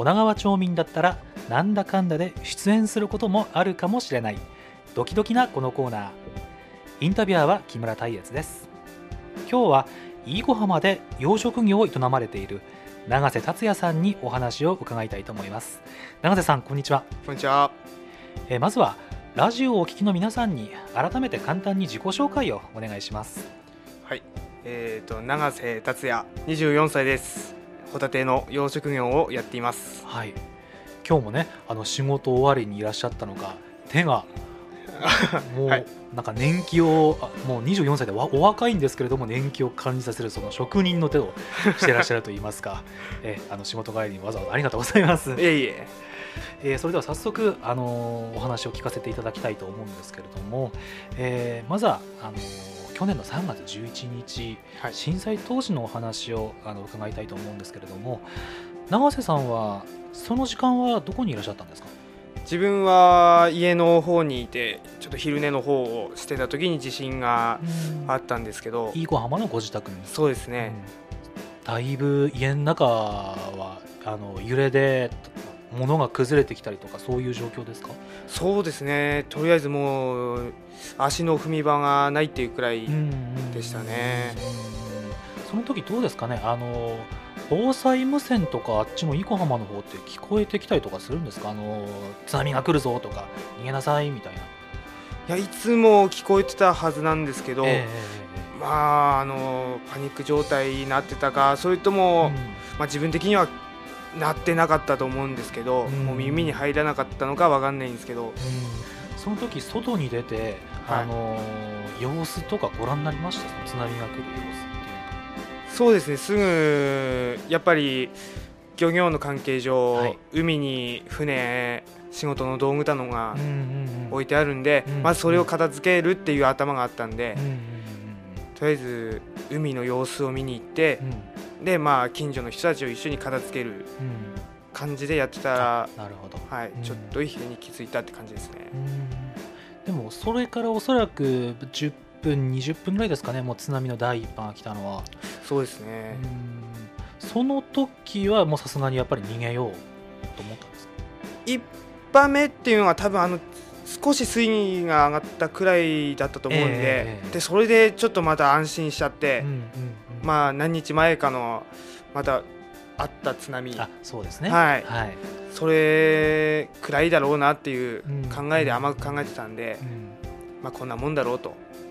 女川町民だったらなんだかんだで出演することもあるかもしれないドキドキなこのコーナー。インタビュアーは木村太悦です。今日は飯子浜で養殖業を営まれている永瀬達也さんにお話を伺いたいと思います。永瀬さん、こんにちは。 こんにちは。 まずはラジオをお聞きの皆さんに改めて簡単に自己紹介をお願いします。 はい、永瀬達也24歳です。ホタテの養殖業をやっています。 はい、今日もね仕事終わりにいらっしゃったのか手がもう、はい、なんか年季をもう24歳でお若いんですけれども年季を感じさせるその職人の手をしていらっしゃるといいますか仕事帰りにわざわざありがとうございます。 いえいえ。 それでは早速お話を聞かせていただきたいと思うんですけれども、まずは去年の3月11日、はい、震災当時のお話を伺いたいと思うんですけれども、永瀬さんはその時間はどこにいらっしゃったんですか？ 自分は家の方にいてちょっと昼寝の方をしてた時に地震があったんですけど、 飯子浜のご自宅に。 そうですね、 だいぶ家の中は揺れで物が崩れてきたりとかそういう状況ですか？ そうですね、とりあえずもう足の踏み場がないっていうくらいでしたね。 その時どうですかね、防災無線とかあっちの飯子浜の方って聞こえてきたりとかするんですか？津波が来るぞとか逃げなさいみたいな。 いや、いつも聞こえてたはずなんですけど、まあパニック状態になってたか、それとも、自分的にはなってなかったと思うんですけど、もう耳に入らなかったのか分かんないんですけど、 その時外に出て、様子とかご覧になりました？津波が来る様子っていうの。 そうですね、すぐやっぱり漁業の関係上、海に船仕事の道具なのが置いてあるんで、まずそれを片付けるっていう頭があったんで、とりあえず海の様子を見に行って、で近所の人たちを一緒に片付ける感じでやってたら、 なるほど、 ちょっと異変に気づいたって感じですね。 でもそれからおそらく10分20分ぐらいですかね、もう津波の第一波が来たのは。 そうですね。 その時はもうさすがにやっぱり逃げようと思ったんですか ？1波目っていうのは多分少し水位が上がったくらいだったと思うんで、でそれでちょっとまた安心しちゃって、何日前かのまたあった津波、 そうですね、 それくらいだろうなっていう考えで甘く考えてたんで、こんなもんだろうと。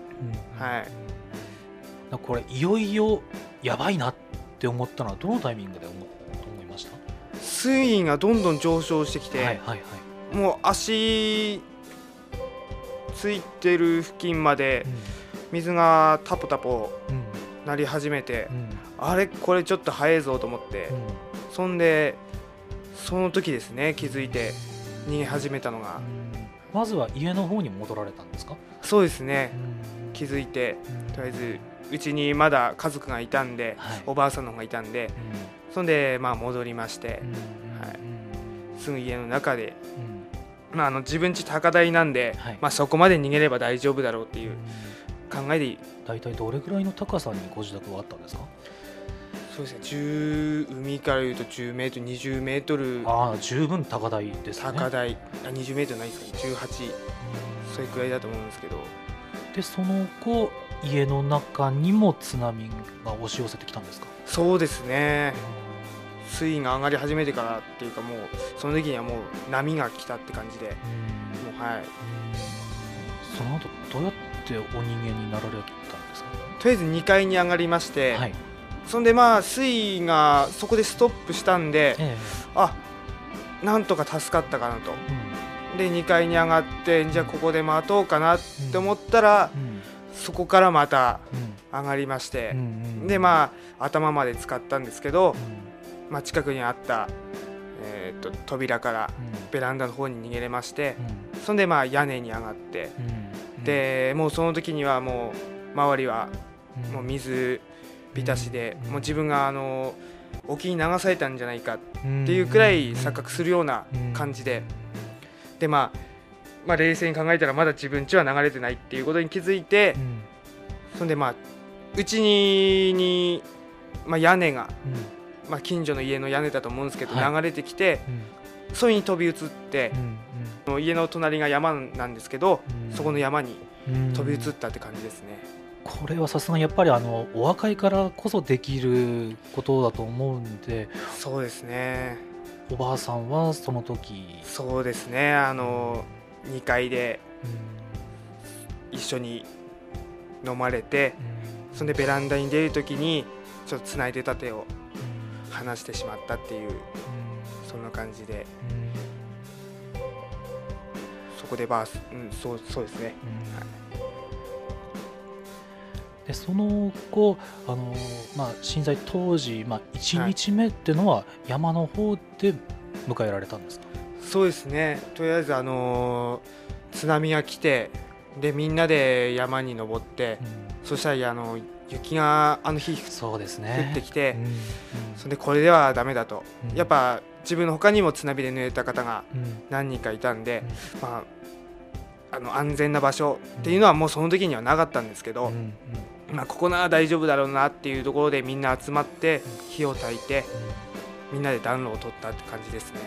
これいよいよやばいなって思ったのはどのタイミングで思いました？ 水位がどんどん上昇してきて、もう足ついてる付近まで水がタポタポなり始めて、あれこれちょっと早いぞと思って、そんでその時ですね、気づいて逃げ始めたのが。 まずは家の方に戻られたんですか？ そうですね、気づいてとりあえずうちにまだ家族がいたんで、おばあさんの方がいたんで、そんで戻りまして、すぐ家の中で、自分家高台なんで、そこまで逃げれば大丈夫だろうっていう考えで。 だいたいどれぐらいの高さにご自宅はあったんですか？ そうですね、海からいうと10メートル20メートル。 十分高台ですね。 高台20メートルないですかね、18、それくらいだと思うんですけど。 でその後家の中にも津波が押し寄せてきたんですか？ そうですね、水位が上がり始めてからっていうか、もうその時にはもう波が来たって感じで、 その後どうやってお逃げになられたんですか？ とりあえず2階に上がりまして、そんで水位がそこでストップしたんで、なんとか助かったかなと、で2階に上がって、じゃあここで待とうかなって思ったら、そこからまた上がりまして、で頭まで使ったんですけど、近くにあった、扉からベランダの方に逃げれまして、そんで屋根に上がって、でもうその時にはもう周りはもう水浸しで、もう自分が沖に流されたんじゃないかっていうくらい錯覚するような感じで、で冷静に考えたらまだ自分家は流れてないっていうことに気づいて、そんでうちに屋根が近所の家の屋根だと思うんですけど、流れてきて、それに飛び移って、家の隣が山なんですけど、そこの山に飛び移ったって感じですね。 これはさすがにやっぱりお若いからこそできることだと思うんで。 そうですね。 おばあさんはその時。 そうですね、2階で一緒に飲まれて、そんでベランダに出る時にちょっとつないでた手を離してしまったっていう、そんな感じで、そこでそうですね。 でその後震災当時、1日目っていうのは山の方で迎えられたんですか？ そうですね、とりあえず津波が来て、でみんなで山に登って、そしたら雪が日降ってきて、それでこれではダメだと、やっぱ自分の他にも津波で濡れた方が何人かいたんで、安全な場所っていうのはもうその時にはなかったんですけど、ここなら大丈夫だろうなっていうところでみんな集まって火を焚いて、みんなで暖炉を取ったって感じですね。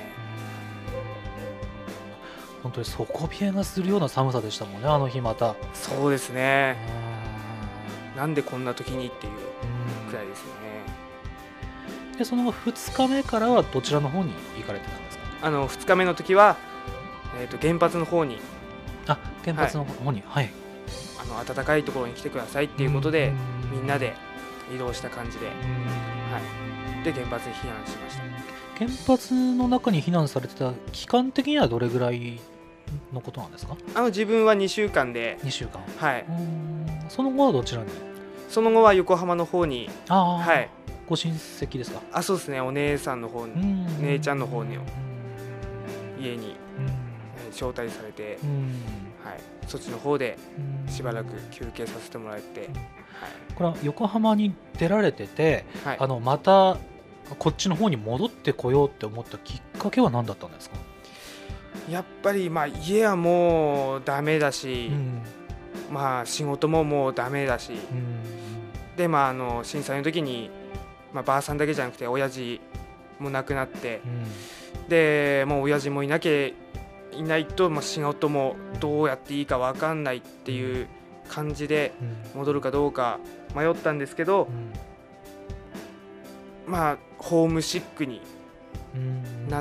本当に底冷えがするような寒さでしたもんね、あの日また。 そうですね。なんでこんな時にっていうくらいですね。 でその後2日目からはどちらの方に行かれてたんですか ？2日目の時は、原発の方に。 原発の方に、はい。 暖かいところに来てくださいっていうことで、みんなで移動した感じで、で原発に避難しました。 原発の中に避難されてた期間的にはどれぐらいのことなんですか？ 自分は2週間で。 2週間。 はい。 その後はどちらに？ その後は横浜の方に。はい。 ご親戚ですか？ そうですね、お姉さんの方に、姉ちゃんの方に家に招待されて、そっちの方でしばらく休憩させてもらって、 これは横浜に出られてて、またこっちの方に戻ってこようって思ったきっかけは何だったんですか？ やっぱり家はもうダメだし、仕事ももうダメだし、で震災の時に、ばあさんだけじゃなくて親父も亡くなって、でもう親父もいないと、仕事もどうやっていいか分かんないっていう感じで戻るかどうか迷ったんですけど、ホームシックになって、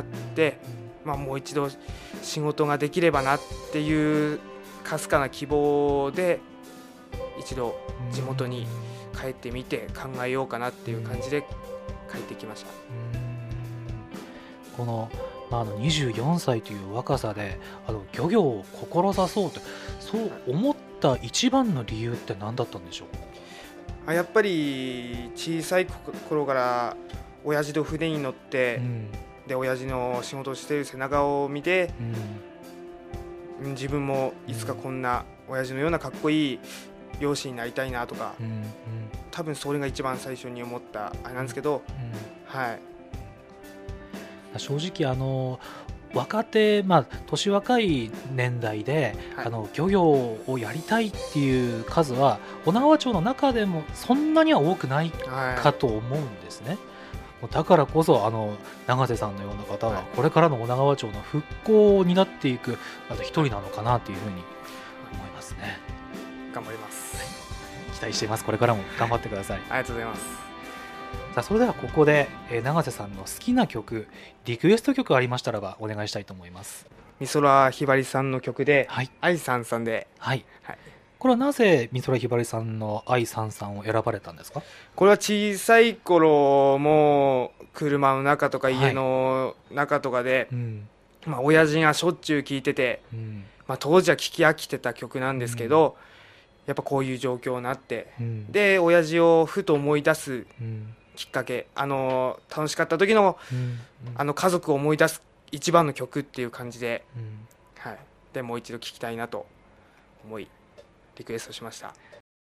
もう一度仕事ができればなっていうかすかな希望で一度地元に帰ってみて考えようかなっていう感じで帰ってきました。 この24歳という若さで漁業を志そうとそう思った一番の理由って何だったんでしょう？やっぱり小さい頃から親父と船に乗って、で親父の仕事をしている背中を見て、自分もいつかこんな親父のようなかっこいい漁師になりたいなとか、多分それが一番最初に思ったあれなんですけど、 正直若手、年若い年代で、漁業をやりたいっていう数は女川町の中でもそんなには多くないかと思うんですね。だからこそ永瀬さんのような方はこれからの女川町の復興を担っていく一人なのかなというふうに思いますね。 頑張ります。 期待しています。これからも頑張ってください。 ありがとうございます。 さあそれではここで永瀬さんの好きな曲、リクエスト曲ありましたらばお願いしたいと思います。 美空ひばりさんの曲で、愛さんさんで。 これはなぜ美空ひばりさんの愛さんさんを選ばれたんですか？ これは小さい頃も車の中とか家の中とかで、親父がしょっちゅう聴いてて、当時は聴き飽きてた曲なんですけど、やっぱこういう状況になって、で親父をふと思い出すきっかけ、楽しかった時の、家族を思い出す一番の曲っていう感じで、でもう一度聴きたいなと思いリクエストしました。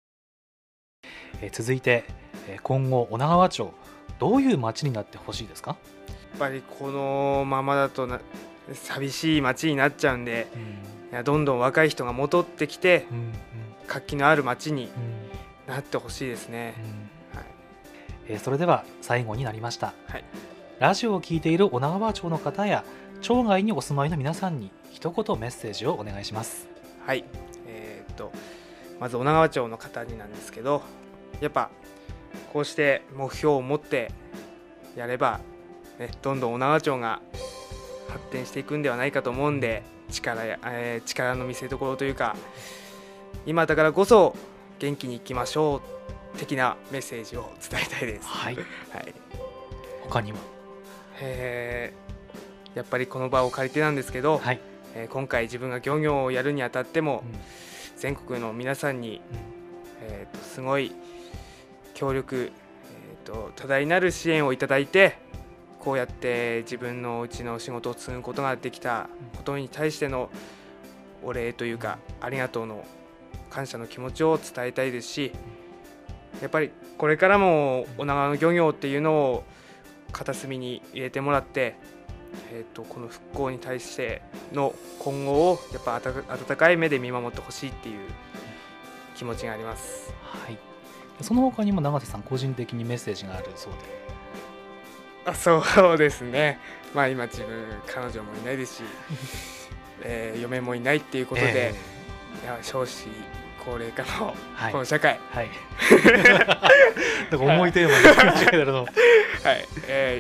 続いて今後女川町どういう町になってほしいですか？ やっぱりこのままだと寂しい町になっちゃうんで、どんどん若い人が戻ってきて、活気のある町になってほしいですね。 それでは最後になりました、 はい、 ラジオを聞いている女川町の方や町外にお住まいの皆さんに一言メッセージをお願いします。 はい、まず女川町の方になんですけど、やっぱこうして目標を持ってやれば、ね、どんどん女川町が発展していくんではないかと思うんで、力の見せ所というか、今だからこそ元気にいきましょう的なメッセージを伝えたいです。 はい、 はい、 他にはやっぱりこの場を借りてなんですけど、 はい、 今回自分が漁業をやるにあたっても、全国の皆さんに、すごい協力、多大なる支援をいただいて、こうやって自分のうちの仕事を継ぐことができたことに対してのお礼というか、ありがとうの感謝の気持ちを伝えたいですし、やっぱりこれからも女川の漁業っていうのを片隅に入れてもらって、この復興に対しての今後をやっぱ温かい目で見守ってほしいっていう気持ちがあります。 はい、その他にも永瀬さん個人的にメッセージがあるそうで。 そうですね、まあ今自分彼女もいないですし、嫁もいないっていうことで、いや少子高齢化のこの社会、 はい、なんか重いテーマに間違えたのはい、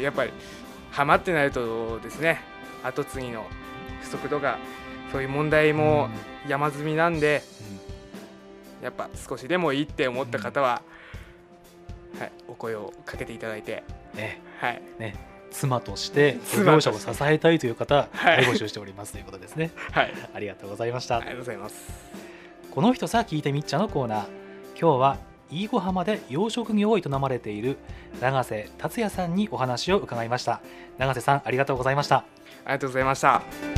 やっぱりハマってないとですね、後継ぎの不足とかそういう問題も山積みなんで、やっぱ少しでもいいって思った方は、はい、お声をかけていただいて、はいね、 妻として漁業者を支えたいという方、募集しておりますということですね。 はい、 ありがとうございました。 ありがとうございます。 この人さ聞いてみっちゃのコーナー、今日は飯子浜で養殖業を営まれている永瀬達也さんにお話を伺いました。永瀬さん、ありがとうございました。 ありがとうございました。